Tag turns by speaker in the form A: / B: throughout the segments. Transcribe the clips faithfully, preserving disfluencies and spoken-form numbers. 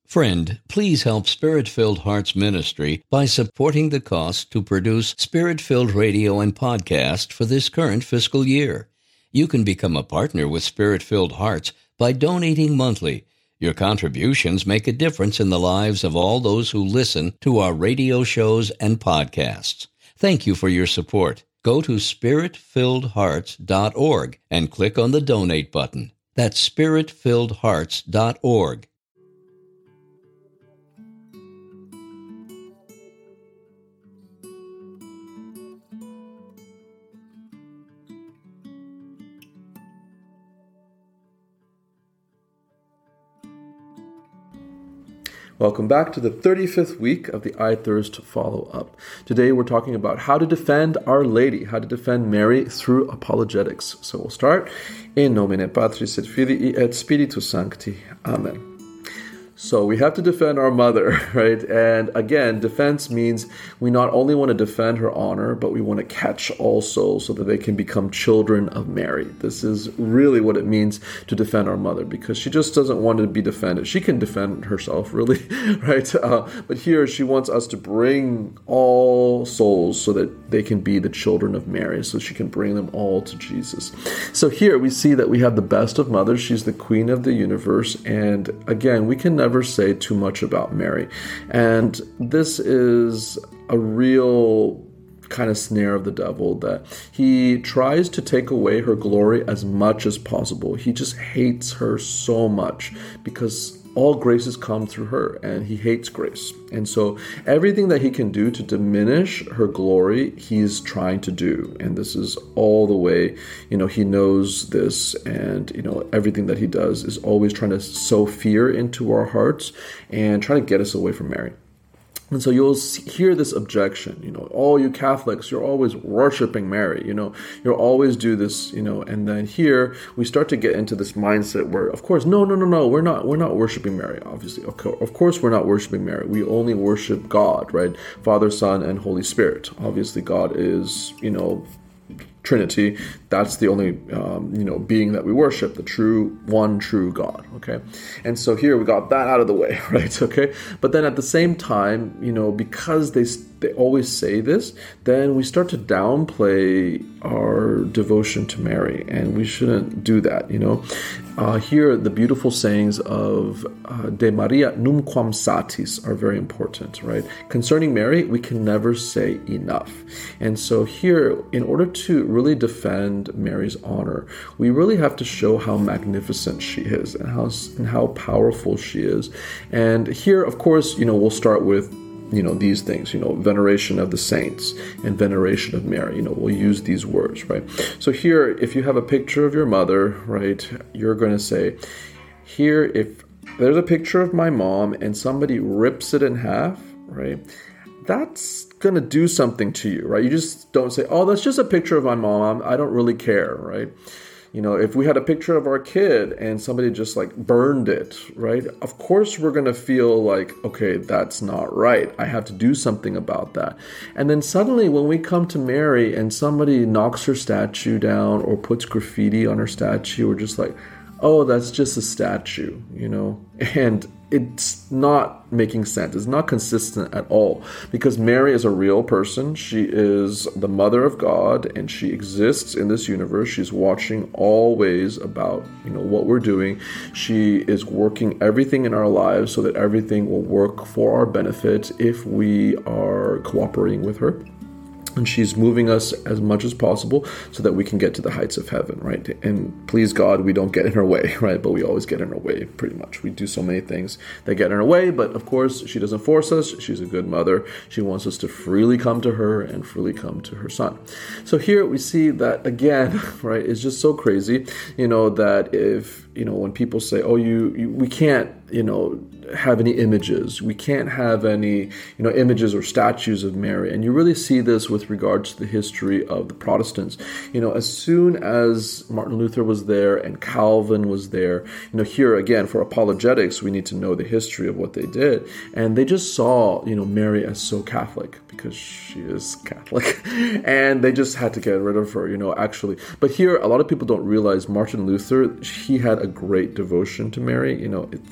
A: Friend, please help Spirit-Filled Hearts Ministry by supporting the cost to produce Spirit-Filled Radio and podcast for this current fiscal year. You can become a partner with Spirit-Filled Hearts by donating monthly. Your contributions make a difference in the lives of all those who listen to our radio shows and podcasts. Thank you for your support. Go to spirit filled hearts dot org and click on the donate button. That's spirit filled hearts dot org.
B: Welcome back to the thirty-fifth week of the I Thirst follow-up. Today we're talking about how to defend Our Lady, how to defend Mary through apologetics. So we'll start. In nomine Patris et Filii et Spiritus Sancti. Amen. So we have to defend our mother, right? And again, defense means we not only want to defend her honor, but we want to catch all souls so that they can become children of Mary. This is really what it means to defend our mother, because she just doesn't want to be defended. She can defend herself, really, right? Uh, but here she wants us to bring all souls so that they can be the children of Mary, so she can bring them all to Jesus. So here we see that we have the best of mothers. She's the queen of the universe. And again, we can never say too much about Mary. And this is a real kind of snare of the devil, that he tries to take away her glory as much as possible. He just hates her so much because all graces come through her, and he hates grace. And so everything that he can do to diminish her glory, he's trying to do. And this is all the way, you know, he knows this, and, you know, everything that he does is always trying to sow fear into our hearts and try to get us away from Mary. And so you'll hear this objection, you know, all you Catholics, you're always worshiping Mary, you know, you'll always do this, you know, and then here we start to get into this mindset where, of course, no, no, no, no, we're not, we're not worshiping Mary, obviously. Of course, we're not worshiping Mary. We only worship God, right? Father, Son, and Holy Spirit. Obviously, God is, you know, Trinity. That's the only, um, you know, being that we worship, the true, one true God, okay? And so here we got that out of the way, right, okay? But then at the same time, you know, because they they always say this, then we start to downplay our devotion to Mary, and we shouldn't do that, you know? Uh, here, the beautiful sayings of uh, De Maria Numquam Satis are very important, right? Concerning Mary, we can never say enough. And so here, in order to really defend Mary's honor, we really have to show how magnificent she is and how, and how powerful she is. And here, of course, you know, we'll start with, you know, these things, you know, veneration of the saints and veneration of Mary, you know, we'll use these words, right? So here, if you have a picture of your mother, right, you're going to say, here, if there's a picture of my mom and somebody rips it in half, right, that's going to do something to you, right? You just don't say, oh, that's just a picture of my mom, I don't really care, right? You know, if we had a picture of our kid and somebody just like burned it, right? Of course, we're going to feel like, okay, that's not right. I have to do something about that. And then suddenly when we come to Mary and somebody knocks her statue down or puts graffiti on her statue, we're just like, oh, that's just a statue, you know? And it's not making sense. It's not consistent at all, because Mary is a real person. She is the mother of God, and she exists in this universe. She's watching always about, you know, what we're doing. She is working everything in our lives so that everything will work for our benefit if we are cooperating with her. And she's moving us as much as possible so that we can get to the heights of heaven, right? And please God, we don't get in her way, right? But we always get in her way, pretty much. We do so many things that get in her way, but of course, she doesn't force us. She's a good mother. She wants us to freely come to her and freely come to her son. So here we see that, again, right, it's just so crazy, you know, that if, you know, when people say, oh, you, you we can't, you know, have any images. We can't have any, you know, images or statues of Mary. And you really see this with regards to the history of the Protestants. You know, as soon as Martin Luther was there and Calvin was there, you know, here again, for apologetics, we need to know the history of what they did. And they just saw, you know, Mary as so Catholic because she is Catholic. And they just had to get rid of her, you know, actually. But here, a lot of people don't realize Martin Luther, he had a great devotion to Mary. You know, it's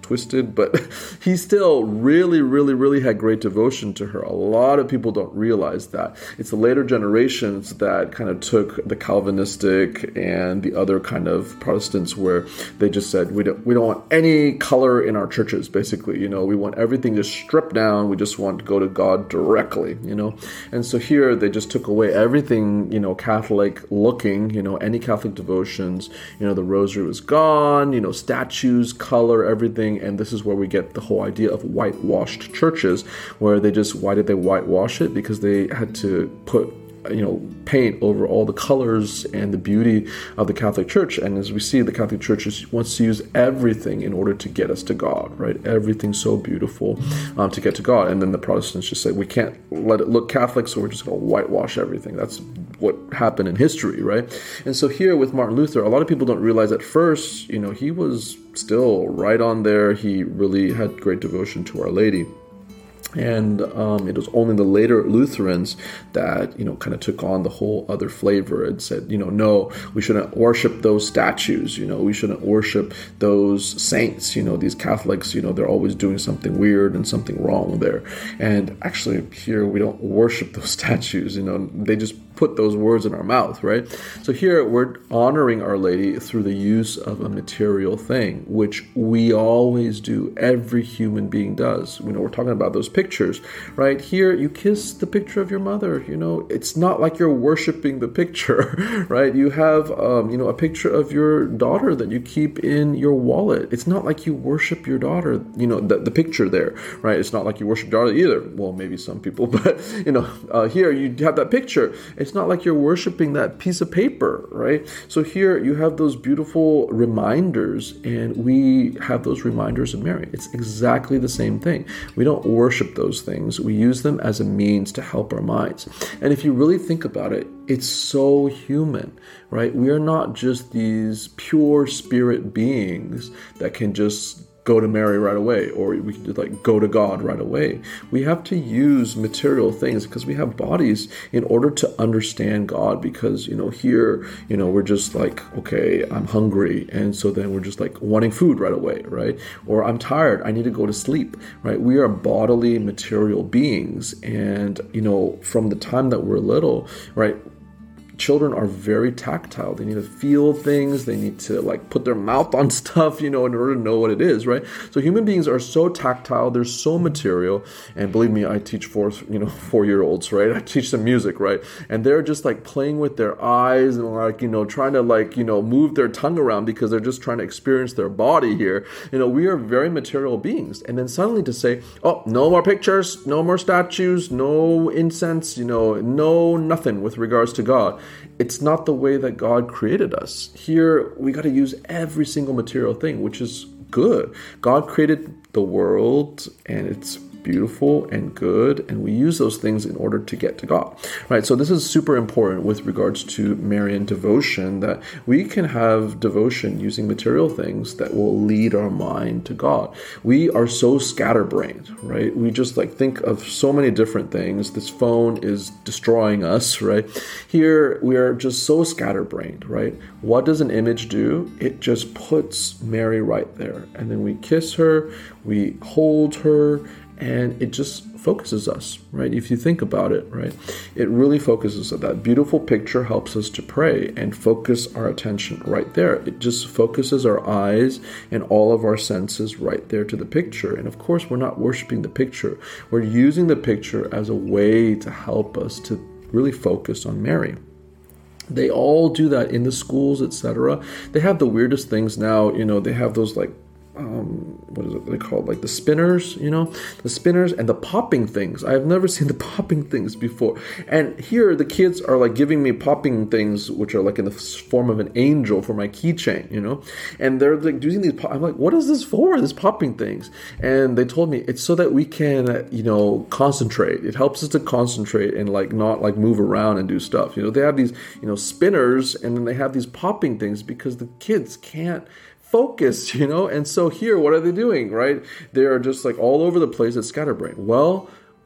B: twisted, but he still really, really, really had great devotion to her. A lot of people don't realize that. It's the later generations that kind of took the Calvinistic and the other kind of Protestants where they just said, we don't, we don't want any color in our churches, basically. You know, we want everything just stripped down. We just want to go to God directly, you know. And so here they just took away everything, you know, Catholic looking, you know, any Catholic devotions, you know, the rosary was gone, you know, statues, color, everything. And this is where we get the whole idea of whitewashed churches, where they just, why did they whitewash it? Because they had to put, you know, paint over all the colors and the beauty of the Catholic Church. And as we see, the Catholic Church is, wants to use everything in order to get us to God, right? Everything's so beautiful um, to get to God. And then the Protestants just say, we can't let it look Catholic, so we're just going to whitewash everything. That's what happened in history, right? And so here with Martin Luther, a lot of people don't realize at first, you know, he was still right on there. He really had great devotion to Our Lady. And um, it was only the later Lutherans that, you know, kind of took on the whole other flavor and said, you know, no, we shouldn't worship those statues, you know, we shouldn't worship those saints, you know, these Catholics, you know, they're always doing something weird and something wrong there. And actually here we don't worship those statues, you know, they just put those words in our mouth, right? So here we're honoring Our Lady through the use of a material thing, which we always do. Every human being does. You know, we're talking about those pictures, right? Here, you kiss the picture of your mother. You know, it's not like you're worshiping the picture, right? You have, um, you know, a picture of your daughter that you keep in your wallet. It's not like you worship your daughter, you know, the, the picture there, right? It's not like you worship your daughter either. Well, maybe some people, but, you know, uh, here you have that picture. It's not like you're worshiping that piece of paper, right? So here you have those beautiful reminders, and we have those reminders of Mary. It's exactly the same thing. We don't worship those things. We use them as a means to help our minds. And if you really think about it, it's so human, right? We are not just these pure spirit beings that can just go to Mary right away, or we can just like go to God right away. We have to use material things because we have bodies in order to understand God, because, you know, here, you know, we're just like, okay, I'm hungry. And so then we're just like wanting food right away, right? Or I'm tired, I need to go to sleep, right? We are bodily material beings. And, you know, from the time that we're little, right, children are very tactile. They need to feel things. They need to like put their mouth on stuff, you know, in order to know what it is, right? So human beings are so tactile. They're so material. And believe me, I teach four, you know, four-year-olds, right? I teach them music, right? And they're just like playing with their eyes and like, you know, trying to like, you know, move their tongue around because they're just trying to experience their body here. You know, we are very material beings. And then suddenly to say, oh, no more pictures, no more statues, no incense, you know, no nothing with regards to God. It's not the way that God created us. Here, we got to use every single material thing, which is good. God created the world, and it's beautiful and good, and we use those things in order to get to God, right? So this is super important with regards to Marian devotion, that we can have devotion using material things that will lead our mind to God. We are so scatterbrained, right? We just like think of so many different things. This phone is destroying us, right? Here we are just so scatterbrained, right? What does an image do? It just puts Mary right there, and then we kiss her, we hold her, and it just focuses us, right? If you think about it, right? It really focuses us. That beautiful picture helps us to pray and focus our attention right there. It just focuses our eyes and all of our senses right there to the picture. And of course, we're not worshiping the picture. We're using the picture as a way to help us to really focus on Mary. They all do that in the schools, et cetera. They have the weirdest things now. You know, they have those like Um, what is it they called? Like the spinners, you know, the spinners and the popping things. I've never seen the popping things before. And here the kids are like giving me popping things, which are like in the form of an angel for my keychain, you know, and they're like using these. Pop- I'm like, what is this for? This popping things. And they told me it's so that we can, you know, concentrate. It helps us to concentrate and like not like move around and do stuff. You know, they have these, you know, spinners, and then they have these popping things because the kids can't focus, you know. And so here, what are they doing, right? They are just like all over the place at scatterbrain. Well,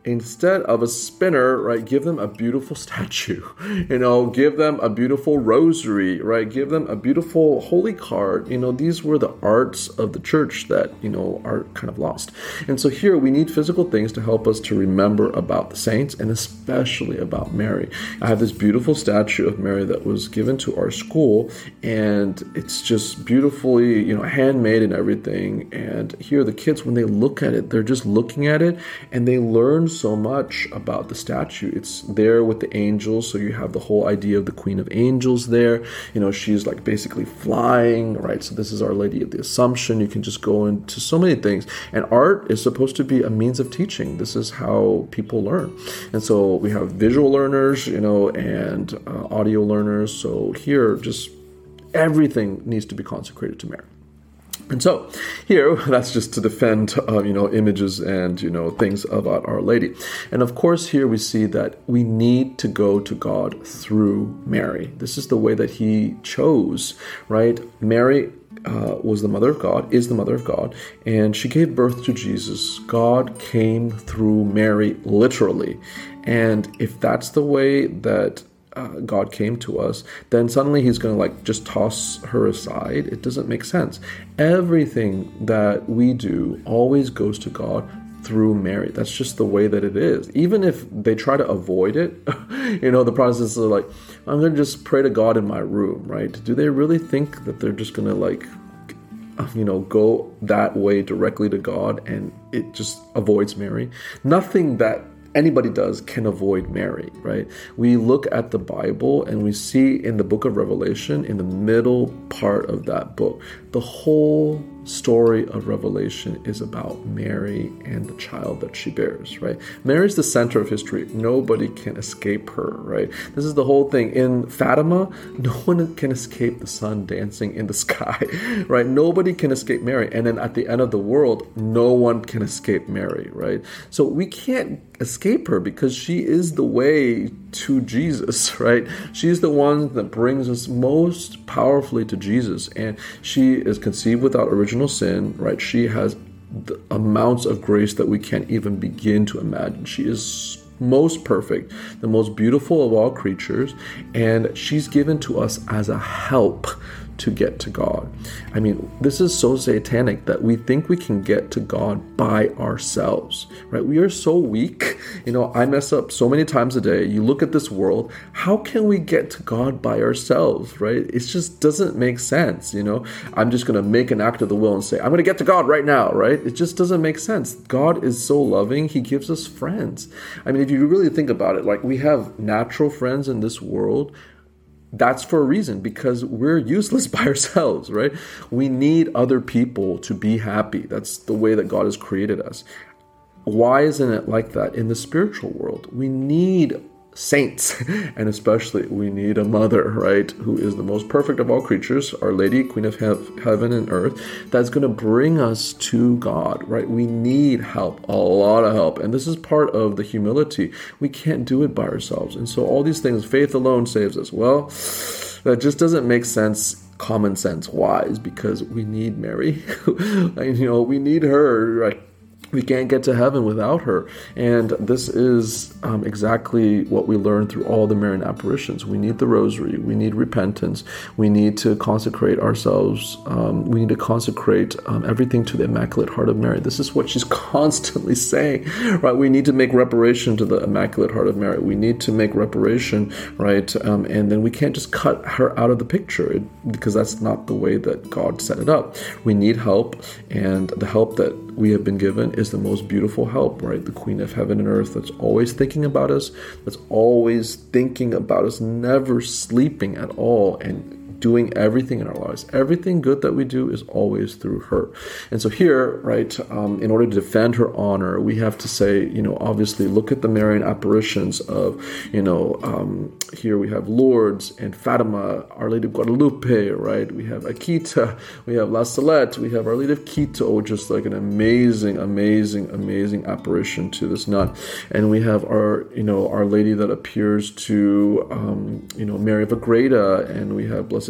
B: instead of a spinner, right, give them a beautiful statue, you know, give them a beautiful rosary, right, give them a beautiful holy card. You know, these were the arts of the church that, you know, are kind of lost. And so here we need physical things to help us to remember about the saints and especially about Mary. I have this beautiful statue of Mary that was given to our school, and it's just beautifully, you know, handmade and everything. And here the kids, when they look at it, they're just looking at it and they learn so much about the statue. It's there with the angels, so you have the whole idea of the Queen of Angels there. You know, she's like basically flying, right? So this is Our Lady of the Assumption. You can just go into so many things. And art is supposed to be a means of teaching. This is how people learn. And so we have visual learners, you know, and uh, audio learners. So here, just everything needs to be consecrated to Mary. And so here, that's just to defend, uh, you know, images and, you know, things about Our Lady. And of course, here we see that we need to go to God through Mary. This is the way that he chose, right? Mary uh, was the mother of God, is the mother of God, and she gave birth to Jesus. God came through Mary, literally. And if that's the way that Uh, God came to us, then suddenly he's going to like just toss her aside. It doesn't make sense. Everything that we do always goes to God through Mary. That's just the way that it is. Even if they try to avoid it, you know, the Protestants are like, I'm going to just pray to God in my room, right? Do they really think that they're just going to like, you know, go that way directly to God and it just avoids Mary? Nothing that anybody does can avoid Mary, right? We look at the Bible and we see in the book of Revelation, in the middle part of that book, the whole story of Revelation is about Mary and the child that she bears, right? Mary's the center of history. Nobody can escape her, right? This is the whole thing. In Fatima, no one can escape the sun dancing in the sky, right? Nobody can escape Mary. And then at the end of the world, no one can escape Mary, right? So we can't escape her because she is the way to Jesus, right? She's the one that brings us most powerfully to Jesus. And she is conceived without original sin, right? She has the amounts of grace that we can't even begin to imagine. She is most perfect, the most beautiful of all creatures, and she's given to us as a help to get to God. I mean, this is so satanic that we think we can get to God by ourselves, right? We are so weak. You know, I mess up so many times a day. You look at this world, how can we get to God by ourselves, right? It just doesn't make sense, you know? I'm just going to make an act of the will and say, I'm going to get to God right now, right? It just doesn't make sense. God is so loving. He gives us friends. I mean, if you really think about it, like we have natural friends in this world. That's for a reason, because we're useless by ourselves, right? We need other people to be happy. That's the way that God has created us. Why isn't it like that in the spiritual world? We need saints, and especially we need a mother, right, who is the most perfect of all creatures, Our Lady, Queen of he- heaven and earth, that's going to bring us to God, right? We need help, a lot of help, and this is part of the humility. We can't do it by ourselves, and so all these things, faith alone saves us. Well, that just doesn't make sense common sense wise, because we need Mary. And, you know, we need her, right? We can't get to heaven without her. And this is um, exactly what we learn through all the Marian apparitions. We need the rosary. We need repentance. We need to consecrate ourselves. Um, we need to consecrate um, everything to the Immaculate Heart of Mary. This is what she's constantly saying, right? We need to make reparation to the Immaculate Heart of Mary. We need to make reparation, right? Um, and then we can't just cut her out of the picture it, because that's not the way that God set it up. We need help, and the help that we have been given is the most beautiful help, right? The Queen of heaven and earth that's always thinking about us, that's always thinking about us, never sleeping at all, and doing everything in our lives. Everything good that we do is always through her. And so here, right, um, in order to defend her honor, we have to say, you know, obviously look at the Marian apparitions of, you know, um, here we have Lourdes and Fatima, Our Lady of Guadalupe, right? We have Akita, we have La Salette, we have Our Lady of Quito, just like an amazing, amazing, amazing apparition to this nun. And we have our, you know, Our Lady that appears to, um, you know, Mary of Agreda, and we have Blessed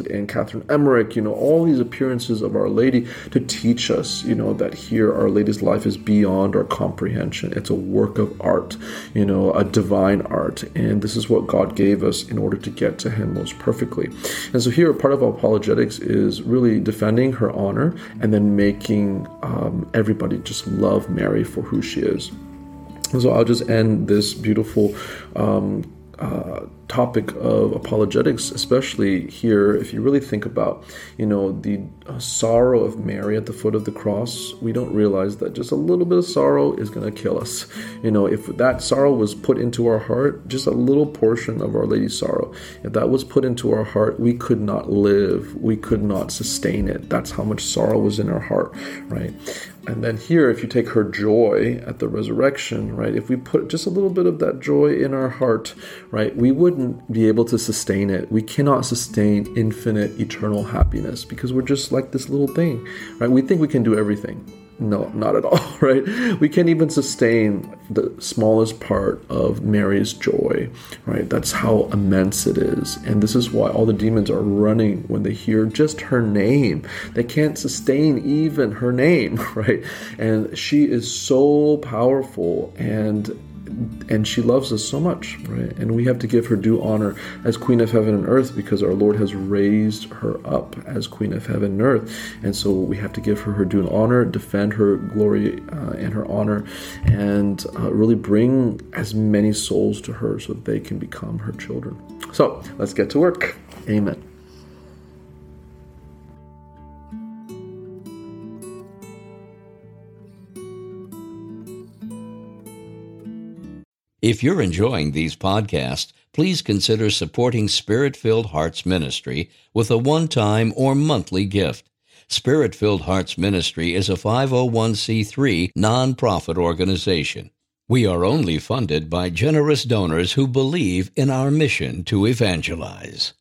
B: Blessed Anne Catherine Emmerich, you know, all these appearances of Our Lady to teach us, you know, that here Our Lady's life is beyond our comprehension. It's a work of art, you know, a divine art. And this is what God gave us in order to get to Him most perfectly. And so here, part of apologetics is really defending her honor and then making um, everybody just love Mary for who she is. And so I'll just end this beautiful um, uh, topic of apologetics, especially here, if you really think about, you know, the uh, sorrow of Mary at the foot of the cross. We don't realize that just a little bit of sorrow is going to kill us. You know, if that sorrow was put into our heart, just a little portion of Our Lady's sorrow, if that was put into our heart, we could not live. We could not sustain it. That's how much sorrow was in our heart, right? And then here, if you take her joy at the resurrection, right, if we put just a little bit of that joy in our heart, right, we wouldn't be able to sustain it. We cannot sustain infinite, eternal happiness because we're just like this little thing, right? We think we can do everything. No, not at all, right? We can't even sustain the smallest part of Mary's joy, right? That's how immense it is. And this is why all the demons are running when they hear just her name. They can't sustain even her name, right? And she is so powerful, and and she loves us so much, right? And we have to give her due honor as Queen of Heaven and Earth because our Lord has raised her up as Queen of Heaven and Earth. And so we have to give her her due honor, defend her glory uh, and her honor, and uh, really bring as many souls to her so that they can become her children. So let's get to work. Amen.
A: If you're enjoying these podcasts, please consider supporting Spirit-Filled Hearts Ministry with a one-time or monthly gift. Spirit-Filled Hearts Ministry is a five oh one c three nonprofit organization. We are only funded by generous donors who believe in our mission to evangelize.